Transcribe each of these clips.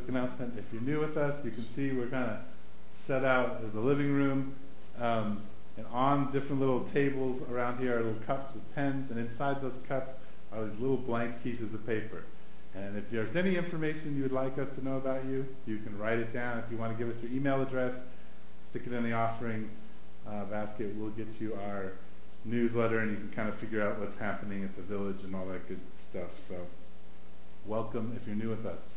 announcement. If you're new with us, you can see we're kind of set out as a living room. And on different little tables around here are little cups with pens, and inside those cups are these little blank pieces of paper. And if there's any information you would like us to know about you, you can write it down. If you want to give us your email address, stick it in the offering basket. We'll get you our newsletter, and you can kind of figure out what's happening at the village and all that good stuff. So welcome if you're new with us.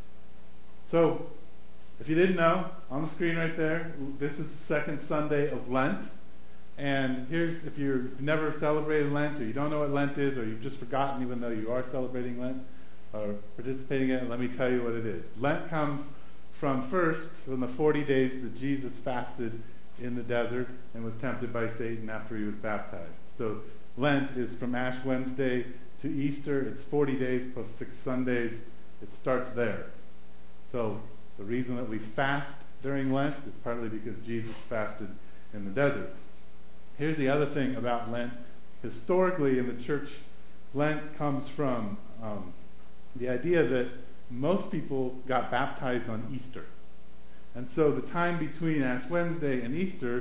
So if you didn't know, on the screen right there, this is the second Sunday of Lent. And here's, if you've never celebrated Lent, or you don't know what Lent is, or you've just forgotten even though you are celebrating Lent, or participating in it, let me tell you what it is. Lent comes from the 40 days that Jesus fasted in the desert and was tempted by Satan after he was baptized. So Lent is from Ash Wednesday to Easter. It's 40 days plus 6 Sundays. It starts there. So the reason that we fast during Lent is partly because Jesus fasted in the desert. Here's the other thing about Lent. Historically in the church, Lent comes from the idea that most people got baptized on Easter. And so the time between Ash Wednesday and Easter,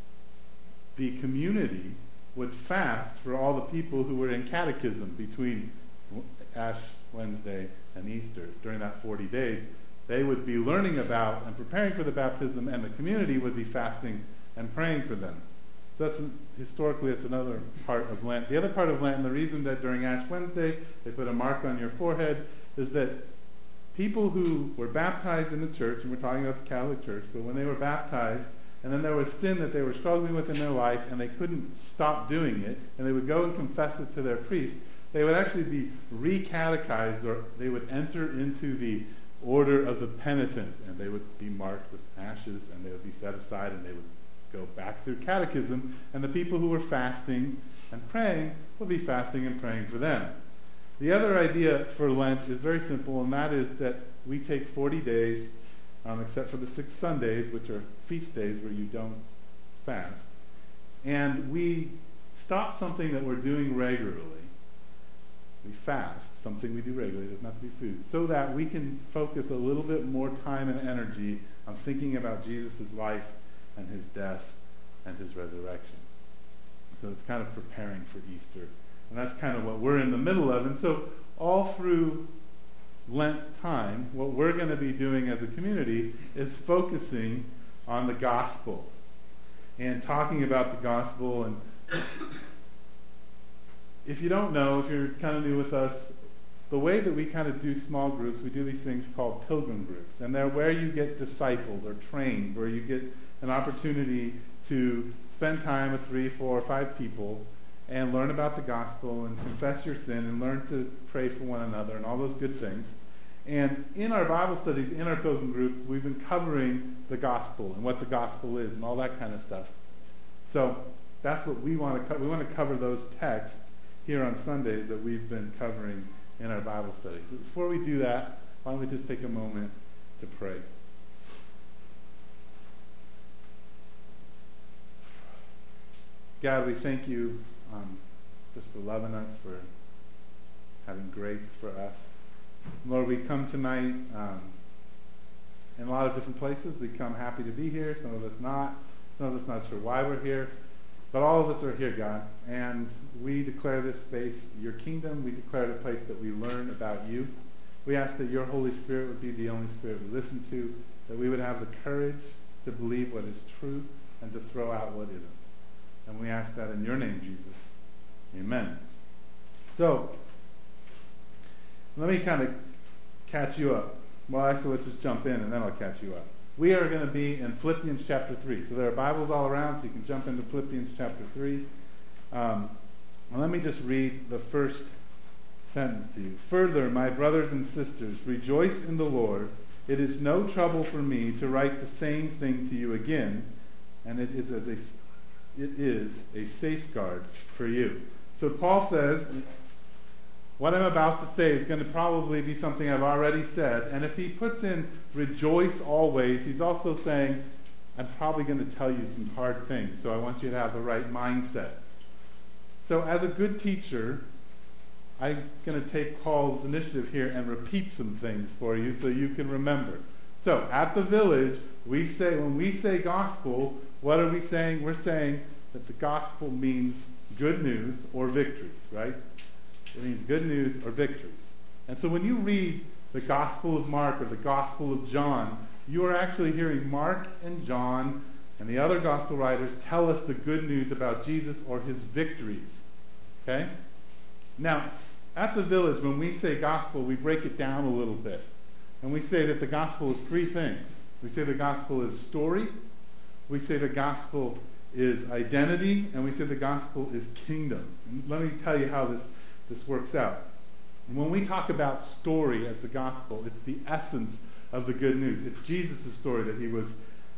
the community would fast for all the people who were in catechism between Ash Wednesday and Easter. During that 40 days, they would be learning about and preparing for the baptism, and the community would be fasting and praying for them. So historically, it's another part of Lent. The other part of Lent, and the reason that during Ash Wednesday they put a mark on your forehead, is that people who were baptized in the church, and we're talking about the Catholic Church, but when they were baptized, and then there was sin that they were struggling with in their life, and they couldn't stop doing it, and they would go and confess it to their priest, they would actually be re-catechized, or they would enter into the order of the penitent, and they would be marked with ashes, and they would be set aside, and they would go back through catechism, and the people who were fasting and praying would be fasting and praying for them. The other idea for Lent is very simple, and that is that we take 40 days, except for the 6 Sundays, which are feast days where you don't fast, and we stop something that we're doing regularly. We fast, something we do regularly, it doesn't have to be food, so that we can focus a little bit more time and energy on thinking about Jesus' life and his death and his resurrection. So it's kind of preparing for Easter. And that's kind of what we're in the middle of. And so all through Lent time, what we're going to be doing as a community is focusing on the gospel and talking about the gospel. And if you don't know, if you're kind of new with us, the way that we kind of do small groups, we do these things called pilgrim groups. And they're where you get discipled or trained, where you get an opportunity to spend time with 3, 4, 5 people and learn about the gospel and confess your sin and learn to pray for one another and all those good things. And in our Bible studies, in our pilgrim group, we've been covering the gospel and what the gospel is and all that kind of stuff. So that's what we want to cover. We want to cover those texts here on Sundays that we've been covering in our Bible studies. But before we do that, why don't we just take a moment to pray. God, we thank you just for loving us, for having grace for us. Lord, we come tonight in a lot of different places. We come happy to be here, some of us not. Some of us not sure why we're here. But all of us are here, God. And we declare this space your kingdom. We declare it a place that we learn about you. We ask that your Holy Spirit would be the only Spirit we listen to, that we would have the courage to believe what is true and to throw out what isn't. And we ask that in your name, Jesus. Amen. So, let me kind of catch you up. Well, actually, let's just jump in, and then I'll catch you up. We are going to be in Philippians chapter 3. So there are Bibles all around, so you can jump into Philippians chapter 3. And let me just read the first sentence to you. Further, my brothers and sisters, rejoice in the Lord. It is no trouble for me to write the same thing to you again, and it is a safeguard for you. So Paul says, what I'm about to say is going to probably be something I've already said. And if he puts in rejoice always, he's also saying, I'm probably going to tell you some hard things. So I want you to have the right mindset. So as a good teacher, I'm going to take Paul's initiative here and repeat some things for you so you can remember. So, at the Village, when we say gospel, what are we saying? We're saying that the gospel means good news or victories, right? It means good news or victories. And so when you read the Gospel of Mark or the Gospel of John, you are actually hearing Mark and John and the other gospel writers tell us the good news about Jesus or his victories. Okay? Now, at the Village, when we say gospel, we break it down a little bit. And we say that the gospel is three things. We say the gospel is story, we say the gospel is identity, and we say the gospel is kingdom. And let me tell you how this works out. When we talk about story as the gospel, it's the essence of the good news. It's Jesus' story that he was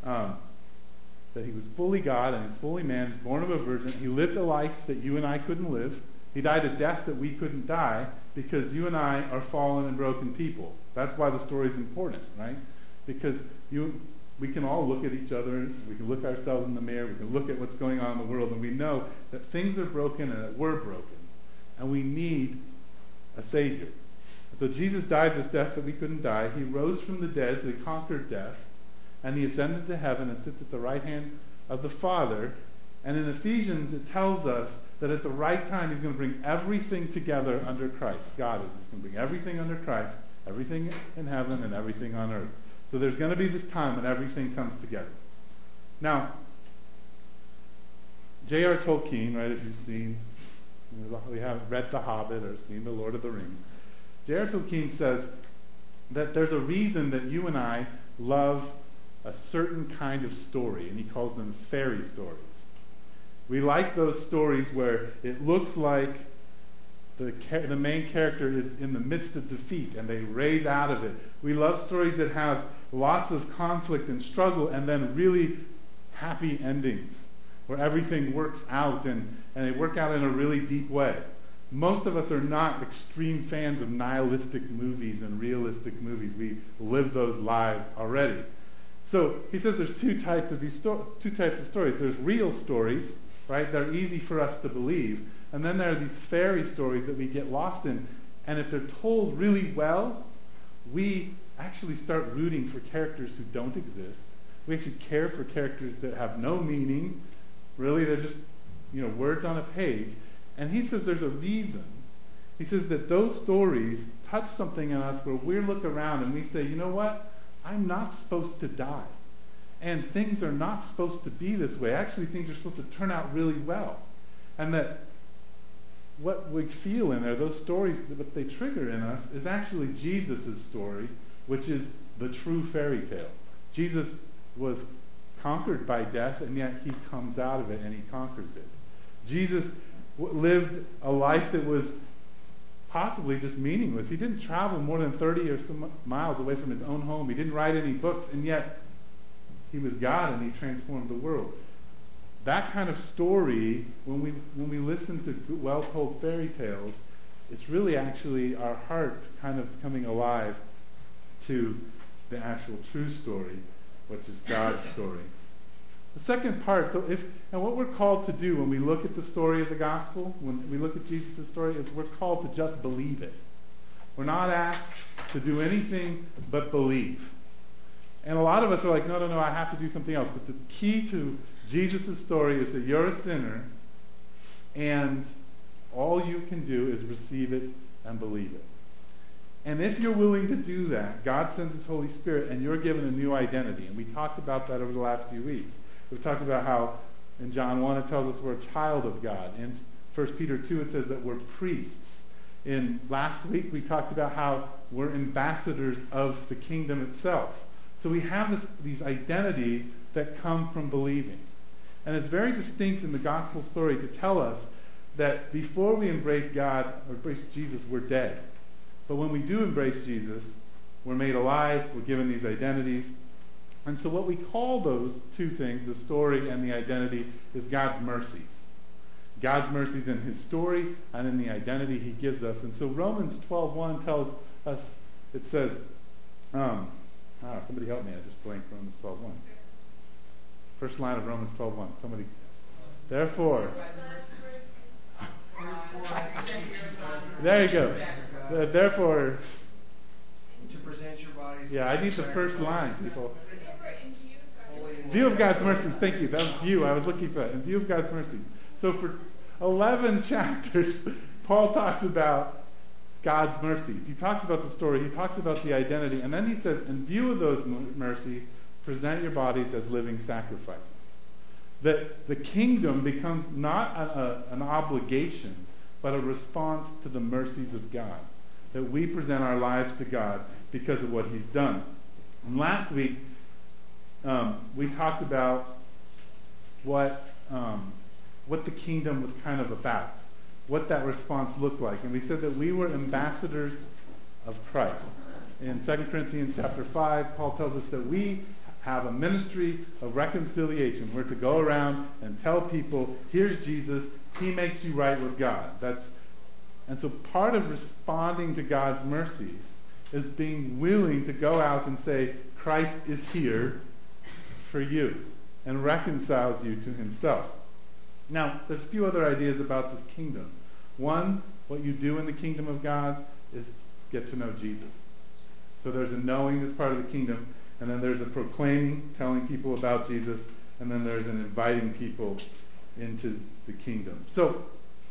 fully God and he's fully man, born of a virgin. He lived a life that you and I couldn't live. He died a death that we couldn't die because you and I are fallen and broken people. That's why the story is important, right? Because we can all look at each other, we can look ourselves in the mirror, we can look at what's going on in the world, and we know that things are broken and that we're broken. And we need a Savior. And so Jesus died this death that we couldn't die. He rose from the dead, so he conquered death. And he ascended to heaven and sits at the right hand of the Father. And in Ephesians, it tells us that at the right time, he's going to bring everything together under Christ. God is. He's going to bring everything under Christ, everything in heaven and everything on earth. So there's going to be this time when everything comes together. Now, J.R. Tolkien, right, if you've seen, we haven't read The Hobbit or seen The Lord of the Rings, J.R. Tolkien says that there's a reason that you and I love a certain kind of story, and he calls them fairy stories. We like those stories where it looks like the main character is in the midst of defeat and they raise out of it. We love stories that have lots of conflict and struggle and then really happy endings where everything works out and they work out in a really deep way. Most of us are not extreme fans of nihilistic movies and realistic movies. We live those lives already. So he says there's two types of stories. There's real stories, right? They're easy for us to believe. And then there are these fairy stories that we get lost in. And if they're told really well, we actually start rooting for characters who don't exist. We actually care for characters that have no meaning. Really, they're just, words on a page. And he says there's a reason. He says that those stories touch something in us where we look around and we say, you know what? I'm not supposed to die. And things are not supposed to be this way. Actually, things are supposed to turn out really well. And that what we feel in there, those stories, what they trigger in us, is actually Jesus' story, which is the true fairy tale. Jesus was conquered by death, and yet he comes out of it and he conquers it. Jesus lived a life that was possibly just meaningless. He didn't travel more than 30 or some miles away from his own home. He didn't write any books, and yet he was God and he transformed the world. That kind of story, when we listen to well-told fairy tales, it's really actually our heart kind of coming alive to the actual true story, which is God's story. The second part, and what we're called to do when we look at the story of the gospel, when we look at Jesus' story, is we're called to just believe it. We're not asked to do anything but believe. And a lot of us are like, no, I have to do something else. But the key to Jesus' story is that you're a sinner, and all you can do is receive it and believe it. And if you're willing to do that, God sends his Holy Spirit, and you're given a new identity. And we talked about that over the last few weeks. We've talked about how in John 1 it tells us we're a child of God. In 1 Peter 2 it says that we're priests. In last week we talked about how we're ambassadors of the kingdom itself. So we have these identities that come from believing. And it's very distinct in the gospel story to tell us that before we embrace God or embrace Jesus, we're dead. But when we do embrace Jesus, we're made alive, we're given these identities. And so what we call those two things, the story and the identity, is God's mercies. God's mercies in his story and in the identity he gives us. And so Romans 12:1 tells us, it says, somebody help me, I just blanked Romans 12:1. First line of Romans 12:1. Somebody. Therefore. There you go. Therefore, to present your bodies. Yeah, I need the first line, people. In View of God's mercies. Thank you. That was view. I was looking for that. In view of God's mercies. So for 11 chapters, Paul talks about God's mercies. He talks about the story. He talks about the identity. And then he says, in view of those mercies, present your bodies as living sacrifices. That the kingdom becomes not an obligation, but a response to the mercies of God. That we present our lives to God because of what he's done. And last week, we talked about what the kingdom was kind of about, what that response looked like. And we said that we were ambassadors of Christ. In 2 Corinthians chapter 5, Paul tells us that we have a ministry of reconciliation. We're to go around and tell people, here's Jesus, he makes you right with God. And so part of responding to God's mercies is being willing to go out and say, Christ is here for you and reconciles you to himself. Now, there's a few other ideas about this kingdom. One, what you do in the kingdom of God is get to know Jesus. So there's a knowing that's part of the kingdom, and then there's a proclaiming, telling people about Jesus, and then there's an inviting people into the kingdom. So,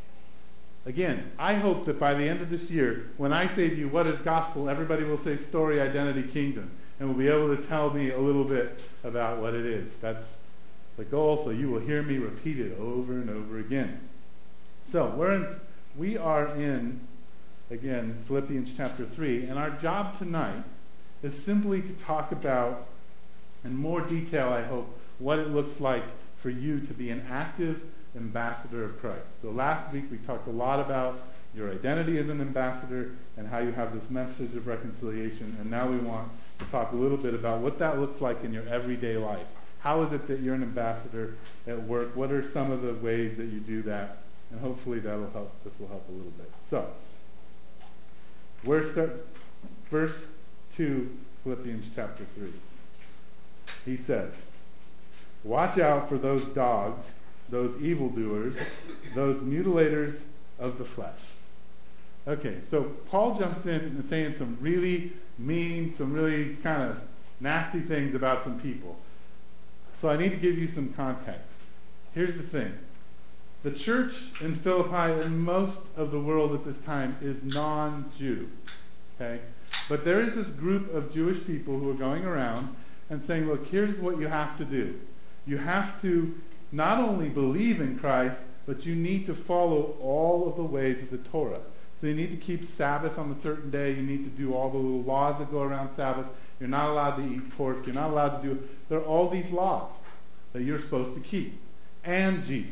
again, I hope that by the end of this year, when I say to you, what is gospel, everybody will say story, identity, kingdom, and will be able to tell me a little bit about what it is. That's the goal, so you will hear me repeat it over and over again. So, we are in, again, Philippians chapter 3, and our job tonight is simply to talk about, in more detail, I hope, what it looks like for you to be an active ambassador of Christ. So last week we talked a lot about your identity as an ambassador and how you have this message of reconciliation, and now we want to talk a little bit about what that looks like in your everyday life. How is it that you're an ambassador at work? What are some of the ways that you do that? And hopefully that'll help. This will help a little bit. So, verse 2, Philippians chapter 3. He says, watch out for those dogs, those evildoers, those mutilators of the flesh. Okay, so Paul jumps in and saying some really mean, some really kind of nasty things about some people. So I need to give you some context. Here's the thing. The church in Philippi and most of the world at this time is non-Jew. Okay? But there is this group of Jewish people who are going around and saying, look, here's what you have to do. You have to not only believe in Christ, but you need to follow all of the ways of the Torah. So you need to keep Sabbath on a certain day. You need to do all the little laws that go around Sabbath. You're not allowed to eat pork. You're not allowed to do... There are all these laws that you're supposed to keep. And Jesus.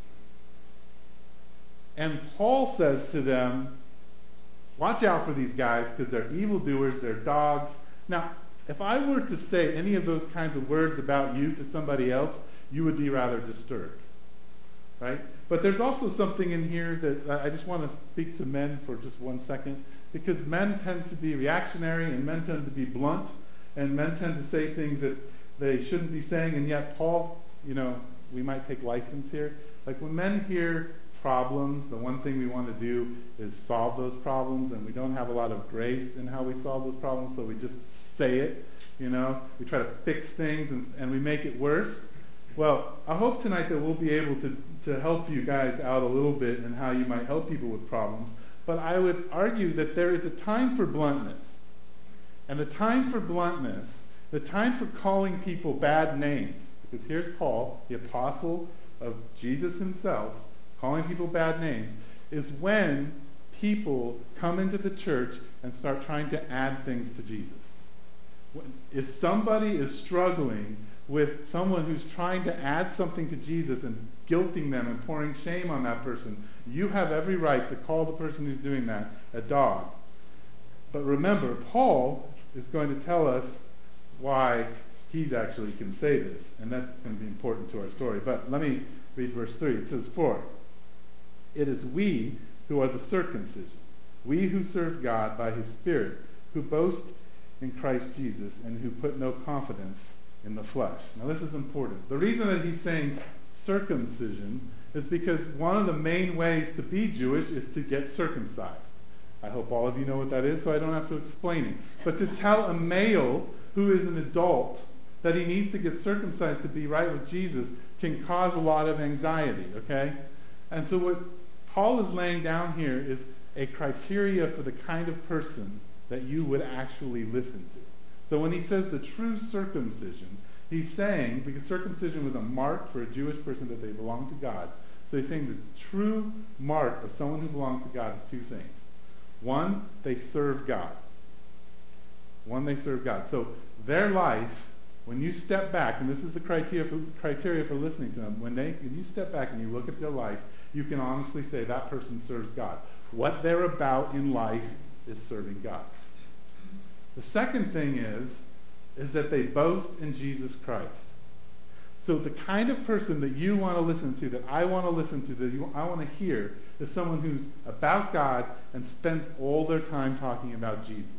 And Paul says to them, watch out for these guys because they're evildoers, they're dogs. Now, if I were to say any of those kinds of words about you to somebody else, you would be rather disturbed. Right? But there's also something in here that I just want to speak to men for just 1 second, because men tend to be reactionary and men tend to be blunt and men tend to say things that they shouldn't be saying, and yet Paul, we might take license here. Like when men hear problems, the one thing we want to do is solve those problems, and we don't have a lot of grace in how we solve those problems, so we just say it, we try to fix things and we make it worse. Well, I hope tonight that we'll be able to help you guys out a little bit in how you might help people with problems, but I would argue that there is a time for bluntness. And the time for bluntness, the time for calling people bad names, because here's Paul, the apostle of Jesus himself, calling people bad names, is when people come into the church and start trying to add things to Jesus. If somebody is struggling with someone who's trying to add something to Jesus and guilting them and pouring shame on that person, you have every right to call the person who's doing that a dog. But remember, Paul is going to tell us why he actually can say this, and that's going to be important to our story. But let me read verse 3. It says, "For it is we who are the circumcision, we who serve God by his Spirit, who boast in Christ Jesus, and who put no confidence in the flesh." Now this is important. The reason that he's saying circumcision is because one of the main ways to be Jewish is to get circumcised. I hope all of you know what that is, so I don't have to explain it. But to tell a male who is an adult that he needs to get circumcised to be right with Jesus can cause a lot of anxiety, okay? And so what Paul is laying down here is a criteria for the kind of person that you would actually listen to. So when he says the true circumcision, he's saying, because circumcision was a mark for a Jewish person that they belonged to God, so he's saying the true mark of someone who belongs to God is two things. One, they serve God. One, they serve God. So their life, when you step back, and this is the criteria for listening to them, when you step back and you look at their life, you can honestly say that person serves God. What they're about in life is serving God. The second thing is that they boast in Jesus Christ. So the kind of person that you want to listen to, that I want to listen to, that I want to hear, is someone who's about God and spends all their time talking about Jesus.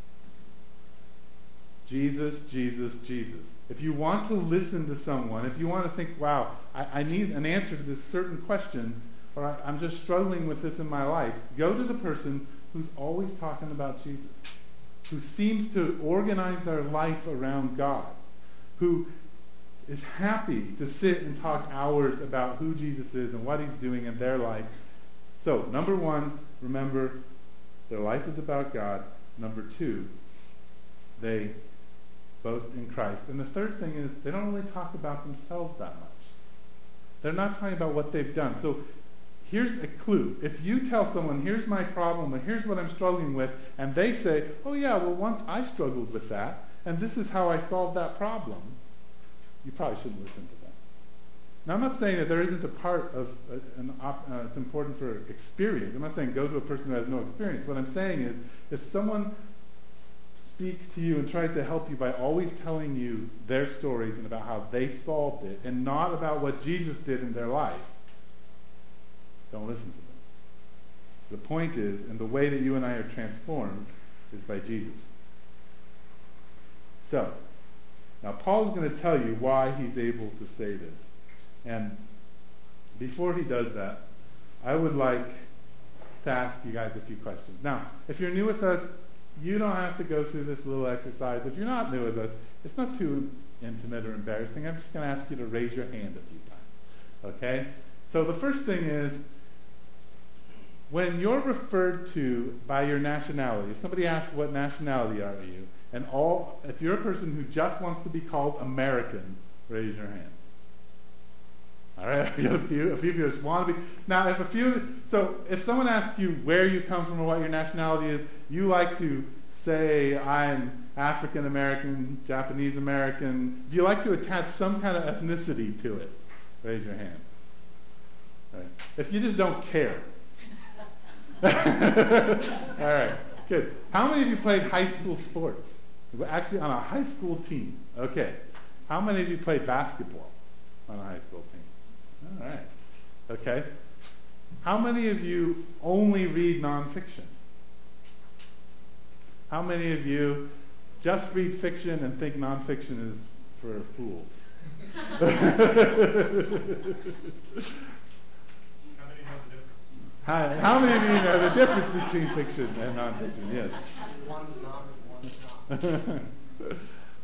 Jesus, Jesus, Jesus. If you want to listen to someone, if you want to think, wow, I need an answer to this certain question, or I'm just struggling with this in my life, go to the person who's always talking about Jesus, who seems to organize their life around God, who is happy to sit and talk hours about who Jesus is and what he's doing in their life. So, number one, remember, their life is about God. Number two, they boast in Christ. And the third thing is, they don't really talk about themselves that much. They're not talking about what they've done. So, here's a clue. If you tell someone, here's my problem, or here's what I'm struggling with, and they say, oh yeah, well once I struggled with that, and this is how I solved that problem, you probably shouldn't listen to them. Now, I'm not saying that there isn't a part of it's important for experience. I'm not saying go to a person who has no experience. What I'm saying is, if someone speaks to you and tries to help you by always telling you their stories and about how they solved it, and not about what Jesus did in their life, don't listen to them. The point is, and the way that you and I are transformed is by Jesus. So, now Paul's going to tell you why he's able to say this. And before he does that, I would like to ask you guys a few questions. Now, if you're new with us, you don't have to go through this little exercise. If you're not new with us, it's not too intimate or embarrassing. I'm just going to ask you to raise your hand a few times. Okay? So the first thing is, when you're referred to by your nationality, if somebody asks what nationality are you, and if you're a person who just wants to be called American, raise your hand. All right, a few of you just want to be. Now, if someone asks you where you come from or what your nationality is, you like to say, I'm African American, Japanese American. If you like to attach some kind of ethnicity to it, raise your hand. All right. If you just don't care. All right, good. How many of you played high school sports? Actually, on a high school team. Okay. How many of you played basketball on a high school team? All right. Okay. How many of you only read nonfiction? How many of you just read fiction and think nonfiction is for fools? How many of you know the difference between fiction and nonfiction? Yes. One's not, one's not.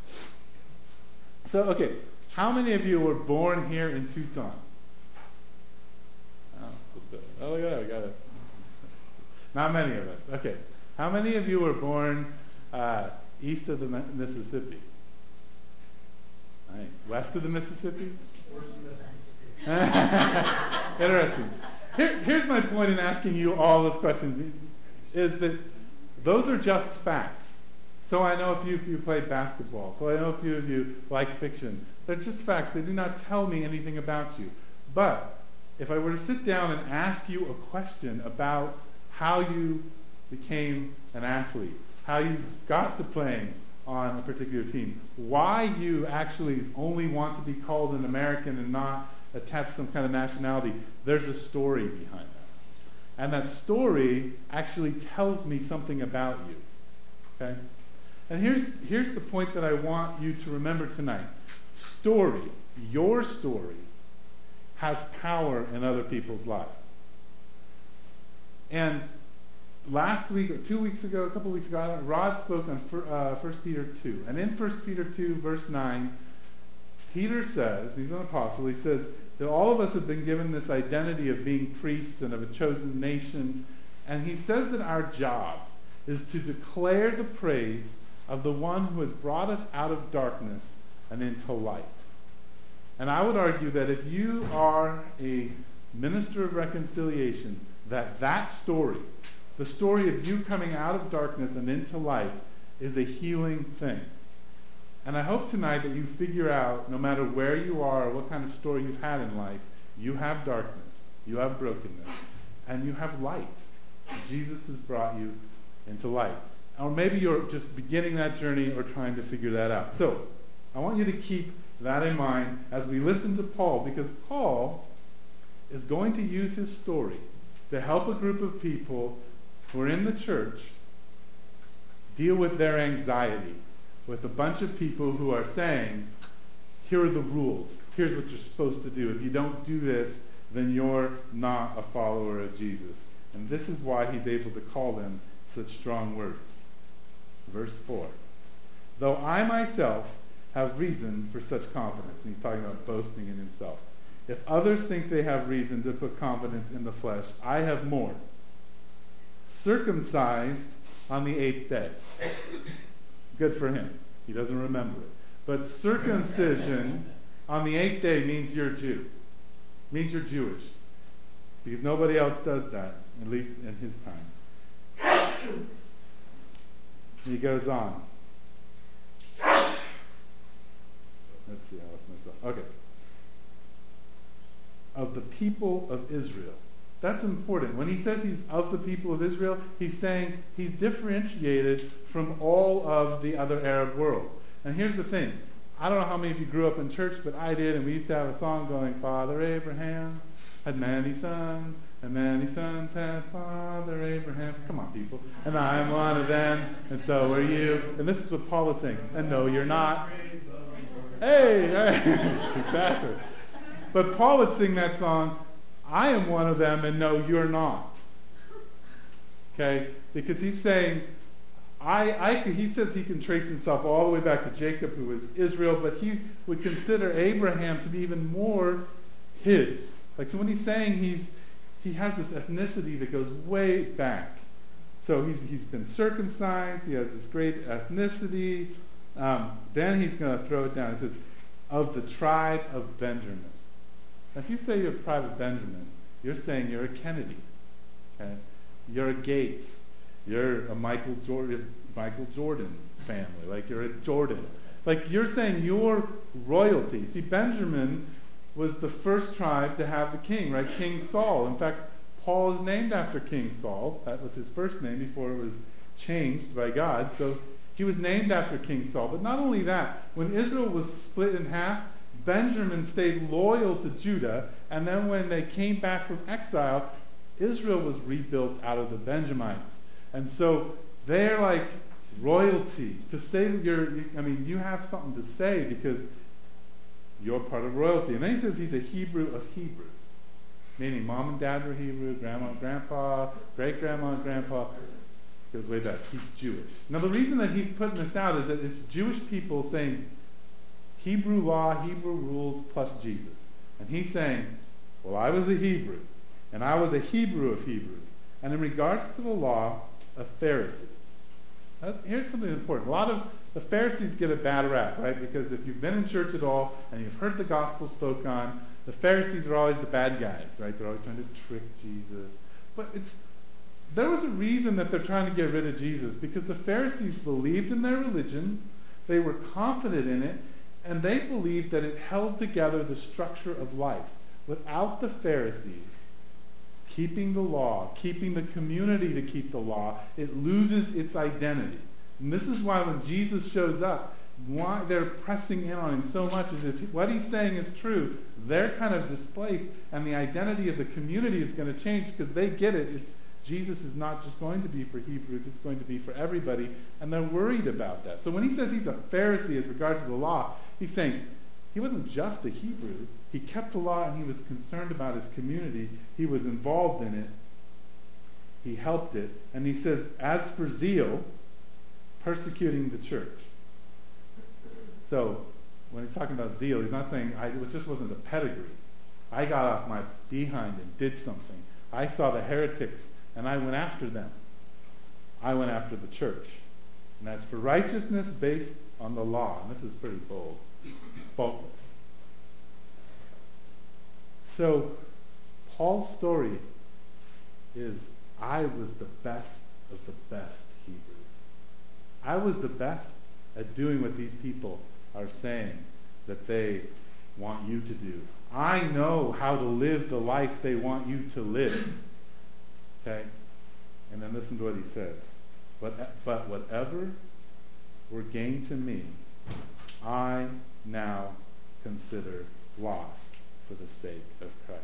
So, okay. How many of you were born here in Tucson? Oh, look at that. We got it. Not many of us. Okay. How many of you were born east of the Mississippi? Nice. West of the Mississippi? Interesting. Here's my point in asking you all those questions, is that those are just facts. So I know a few of you played basketball. So I know a few of you like fiction. They're just facts. They do not tell me anything about you. But if I were to sit down and ask you a question about how you became an athlete, how you got to playing on a particular team, why you actually only want to be called an American and not attach some kind of nationality, there's a story behind that. And that story actually tells me something about you. Okay? And here's the point that I want you to remember tonight. Story, your story, has power in other people's lives. And last week or 2 weeks ago, a couple weeks ago, Rod spoke on 1 Peter 2. And in 1 Peter 2, verse 9, Peter says, he's an apostle, he says that all of us have been given this identity of being priests and of a chosen nation. And he says that our job is to declare the praise of the one who has brought us out of darkness and into light. And I would argue that if you are a minister of reconciliation, that story, the story of you coming out of darkness and into light, is a healing thing. And I hope tonight that you figure out, no matter where you are or what kind of story you've had in life, you have darkness, you have brokenness, and you have light. Jesus has brought you into light. Or maybe you're just beginning that journey or trying to figure that out. So, I want you to keep that in mind as we listen to Paul, because Paul is going to use his story to help a group of people who are in the church deal with their anxiety with a bunch of people who are saying, here are the rules. Here's what you're supposed to do. If you don't do this, then you're not a follower of Jesus. And this is why he's able to call them such strong words. Verse 4. Though I myself have reason for such confidence. And he's talking about boasting in himself. If others think they have reason to put confidence in the flesh, I have more. Circumcised on the 8th day. Good for him. He doesn't remember it. But circumcision on the 8th day means you're a Jew. Means you're Jewish. Because nobody else does that, at least in his time. He goes on. Let's see, I lost myself. Okay. Of the people of Israel. That's important. When he says he's of the people of Israel, he's saying he's differentiated from all of the other Arab world. And here's the thing. I don't know how many of you grew up in church, but I did, and we used to have a song going, Father Abraham had many sons, and many sons had Father Abraham. Come on, people. And I'm one of them, and so are you. And this is what Paul is saying. And no, you're not. Hey! Exactly. But Paul would sing that song, I am one of them, and no, you're not. Okay? Because he's saying, he says he can trace himself all the way back to Jacob, who was Israel, but he would consider Abraham to be even more his. Like, so when he's saying he has this ethnicity that goes way back. So he's been circumcised, he has this great ethnicity. Then he's going to throw it down. He says, of the tribe of Benjamin. Now, if you say you're a tribe of Benjamin, you're saying you're a Kennedy. Okay? You're a Gates. You're a Michael Jordan family. Like, you're a Jordan. Like, you're saying you're royalty. See, Benjamin was the first tribe to have the king, right? King Saul. In fact, Paul is named after King Saul. That was his first name before it was changed by God. So he was named after King Saul. But not only that, when Israel was split in half, Benjamin stayed loyal to Judah, and then when they came back from exile, Israel was rebuilt out of the Benjamites. And so they're like royalty. To say that you have something to say because you're part of royalty. And then he says he's a Hebrew of Hebrews, meaning mom and dad were Hebrew, grandma and grandpa, great-grandma and grandpa. Goes way back. He's Jewish. Now, the reason that he's putting this out is that it's Jewish people saying Hebrew law, Hebrew rules, plus Jesus. And he's saying, well, I was a Hebrew, and I was a Hebrew of Hebrews. And in regards to the law, a Pharisee. Now, here's something important. A lot of the Pharisees get a bad rap, right? Because if you've been in church at all, and you've heard the gospel spoke on, the Pharisees are always the bad guys, right? They're always trying to trick Jesus. But there was a reason that they're trying to get rid of Jesus, because the Pharisees believed in their religion, they were confident in it, and they believed that it held together the structure of life. Without the Pharisees keeping the law, keeping the community to keep the law, it loses its identity. And this is why when Jesus shows up, why they're pressing in on him so much is if what he's saying is true, they're kind of displaced, and the identity of the community is going to change because they get it. Jesus is not just going to be for Hebrews, it's going to be for everybody, and they're worried about that. So when he says he's a Pharisee as regard to the law, he's saying he wasn't just a Hebrew. He kept the law and he was concerned about his community. He was involved in it. he helped it. And he says, as for zeal, persecuting the church. So, when he's talking about zeal, he's not saying, it just wasn't a pedigree. I got off my behind and did something. I saw the heretics, and I went after them. I went after the church. And as for righteousness based on the law, and this is pretty bold, faultless. So, Paul's story is, I was the best of the best Hebrews. I was the best at doing what these people are saying that they want you to do. I know how to live the life they want you to live. Okay? And then listen to what he says. But whatever were gain to me, I now consider loss for the sake of Christ.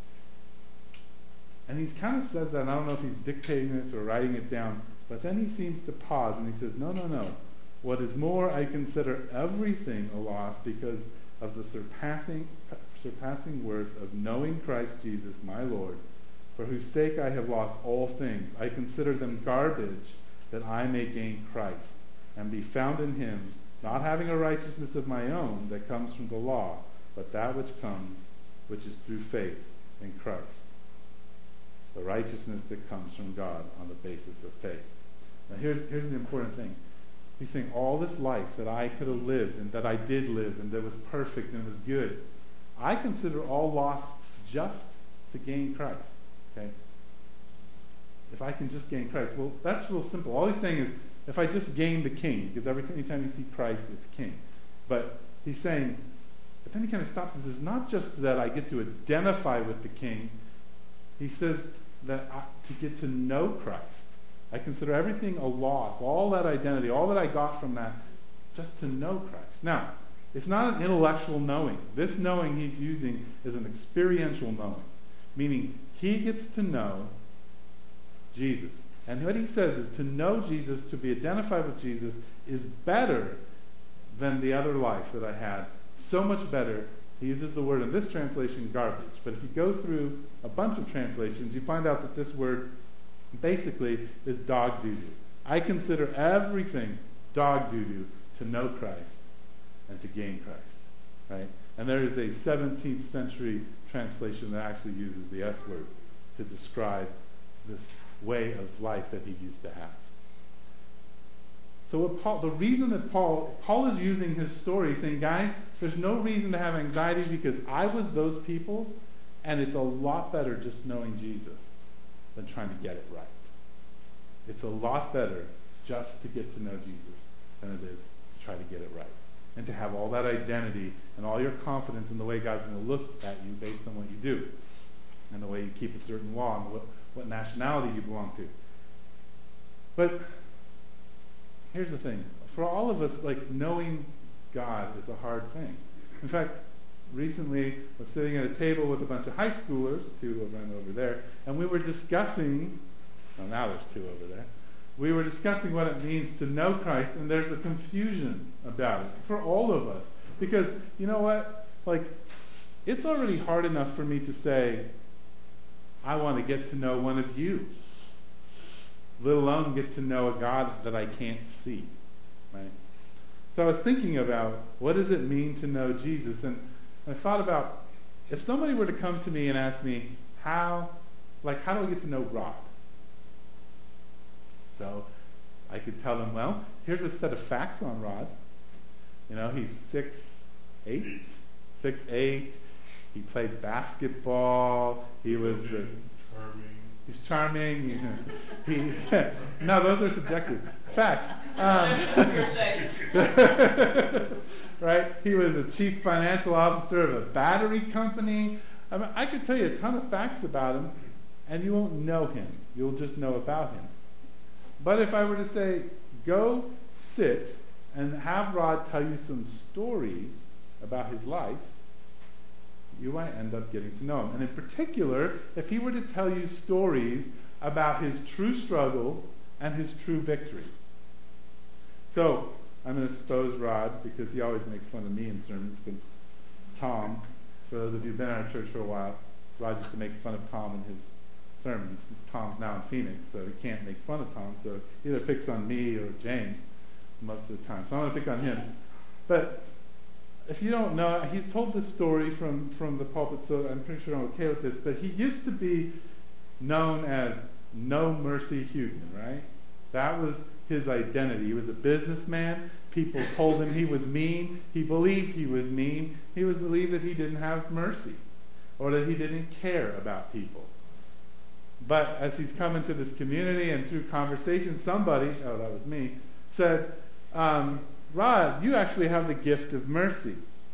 And he kind of says that, and I don't know if he's dictating this or writing it down, but then he seems to pause and he says, no. What is more, I consider everything a loss because of the surpassing worth of knowing Christ Jesus, my Lord, for whose sake I have lost all things. I consider them garbage that I may gain Christ and be found in him, not having a righteousness of my own that comes from the law, but that which is through faith in Christ. The righteousness that comes from God on the basis of faith. Now here's the important thing. He's saying all this life that I could have lived and that I did live and that was perfect and was good, I consider all loss just to gain Christ. Okay? If I can just gain Christ. Well, that's real simple. All he's saying is, if I just gain the king, because anytime you see Christ, it's king. But he's saying, but then he kind of stops and says, not just that I get to identify with the king, he says that to get to know Christ. I consider everything a loss, all that identity, all that I got from that, just to know Christ. Now, it's not an intellectual knowing. This knowing he's using is an experiential knowing, meaning he gets to know Jesus. And what he says is to know Jesus, to be identified with Jesus, is better than the other life that I had. So much better. He uses the word in this translation, garbage. But if you go through a bunch of translations, you find out that this word basically is dog doo-doo. I consider everything dog doo-doo to know Christ and to gain Christ. Right? And there is a 17th century translation that actually uses the S word to describe this way of life that he used to have. So the reason that Paul is using his story, saying, guys, there's no reason to have anxiety because I was those people, and it's a lot better just knowing Jesus than trying to get it right. It's a lot better just to get to know Jesus than it is to try to get it right. And to have all that identity and all your confidence in the way God's going to look at you based on what you do and the way you keep a certain law and what nationality you belong to. But here's the thing. For all of us, knowing God is a hard thing. In fact, recently I was sitting at a table with a bunch of high schoolers, two of them over there, and we were discussing, now there's two over there, we were discussing what it means to know Christ, and there's a confusion about it for all of us. Because, you know what? It's already hard enough for me to say, I want to get to know one of you, let alone get to know a God that I can't see. Right? So I was thinking about, what does it mean to know Jesus? And I thought about, if somebody were to come to me and ask me, how do I get to know Rod? So I could tell them, well, here's a set of facts on Rod. He's 6'8". He played basketball. He was He's charming. No, those are subjective facts. Right? He was a chief financial officer of a battery company. I could tell you a ton of facts about him, and you won't know him. You'll just know about him. But if I were to say, go sit and have Rod tell you some stories about his life, you might end up getting to know him. And in particular, if he were to tell you stories about his true struggle and his true victory. So, I'm going to expose Rod because he always makes fun of me in sermons because Tom, for those of you who've been at our church for a while, Rod used to make fun of Tom in his sermons. Tom's now in Phoenix, so he can't make fun of Tom, so he either picks on me or James most of the time. So I'm going to pick on him. But if you don't know, he's told this story from the pulpit, so I'm pretty sure I'm okay with this, but he used to be known as No Mercy Huguenin, right? That was his identity. He was a businessman. People told him he was mean. He believed he was mean. He believed that he didn't have mercy or that he didn't care about people. But as he's come into this community and through conversation, somebody, oh, that was me, said, Rod, you actually have the gift of mercy.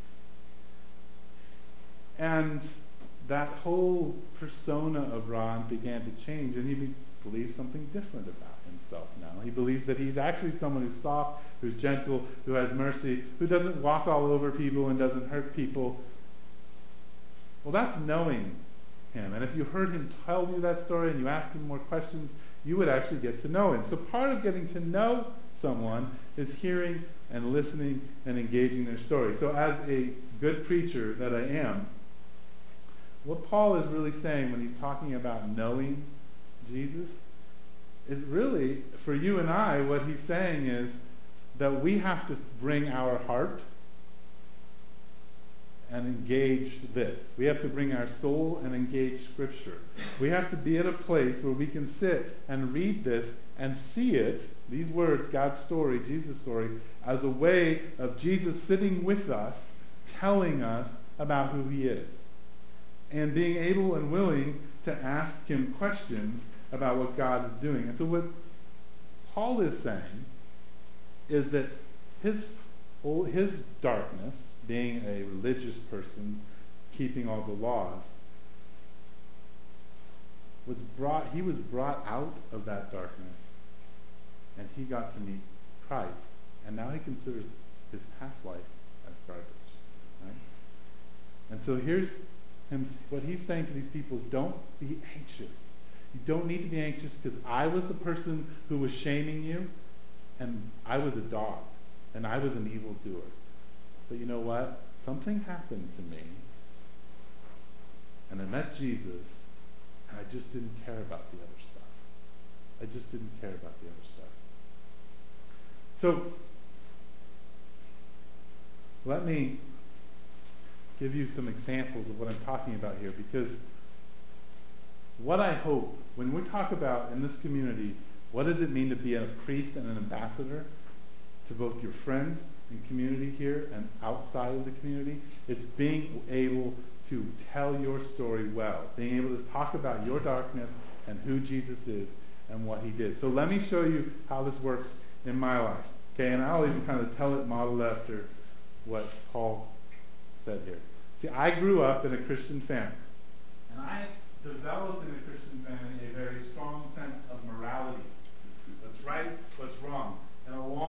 And that whole persona of Ron began to change, and he believes something different about himself now. He believes that he's actually someone who's soft, who's gentle, who has mercy, who doesn't walk all over people and doesn't hurt people. Well, that's knowing him. And if you heard him tell you that story and you asked him more questions, you would actually get to know him. So part of getting to know someone is hearing and listening and engaging their story. So as a good preacher that I am, what Paul is really saying when he's talking about knowing Jesus is really, for you and I, what he's saying is that we have to bring our heart and engage this. We have to bring our soul and engage Scripture. We have to be at a place where we can sit and read this and see it, these words, God's story, Jesus' story, as a way of Jesus sitting with us, telling us about who he is, and being able and willing to ask him questions about what God is doing. And so what Paul is saying is that his darkness, being a religious person, keeping all the laws, he was brought out of that darkness, and he got to meet Christ. And now he considers his past life as garbage. Right? And so here's what he's saying to these people is, don't be anxious. You don't need to be anxious because I was the person who was shaming you, and I was a dog, and I was an evildoer. But you know what? Something happened to me, and I met Jesus, and I just didn't care about the other stuff. I just didn't care about the other stuff. So, let me give you some examples of what I'm talking about here, because what I hope, when we talk about in this community, what does it mean to be a priest and an ambassador to both your friends and community here and outside of the community? It's being able to tell your story well, being able to talk about your darkness and who Jesus is and what he did. So let me show you how this works in my life. Okay, and I'll even kind of tell it modeled after what Paul said here. See, I grew up in a Christian family, and I developed in a Christian family